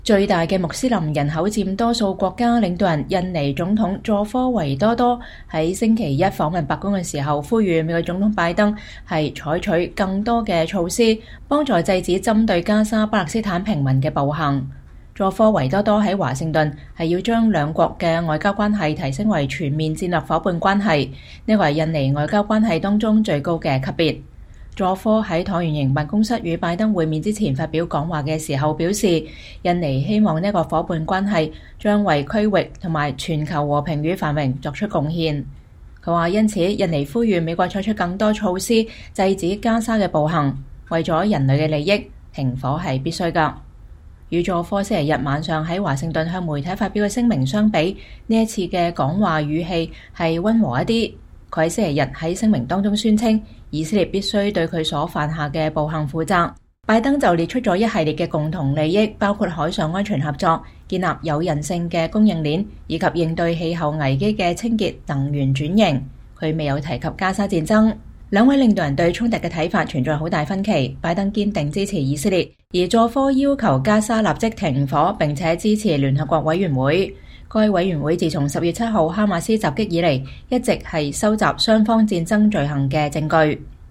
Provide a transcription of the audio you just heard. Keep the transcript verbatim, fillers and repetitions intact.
最大嘅穆斯林人口佔多數國家領導人印尼總統佐科維多多喺星期一訪問白宮嘅時候，呼籲美國總統拜登係採取更多嘅措施，幫助制止針對加沙巴勒斯坦平民嘅暴行。佐科維多多喺華盛頓係要將兩國嘅外交關係提升為全面戰略夥伴關係，呢個係印尼外交關係當中最高嘅級別。佐科喺橢圓形辦公室與拜登會面之前發表講話嘅時候表示，印尼希望呢個夥伴關係將為區域同埋全球和平與繁榮作出貢獻。佢話因此，印尼呼籲美國採取更多措施制止加沙嘅暴行，為咗人類嘅利益，停火係必須㗎。與佐科星期日晚上喺華盛頓向媒體發表嘅聲明相比，呢一次嘅講話語氣係溫和一啲。佢喺星期日喺聲明當中宣稱，以色列必須對佢所犯下嘅暴行負責。拜登就列出咗一系列嘅共同利益，包括海上安全合作、建立有韌性嘅供應鏈，以及應對氣候危機嘅清潔能源轉型。佢未有提及加沙戰爭。兩位領導人對衝突嘅睇法存在好大分歧。拜登堅定支持以色列，而佐科要求加沙立即停火，並且支持聯合國委員會。該委員會自從十月七號哈馬斯襲擊以嚟，一直係收集雙方戰爭罪行嘅證據。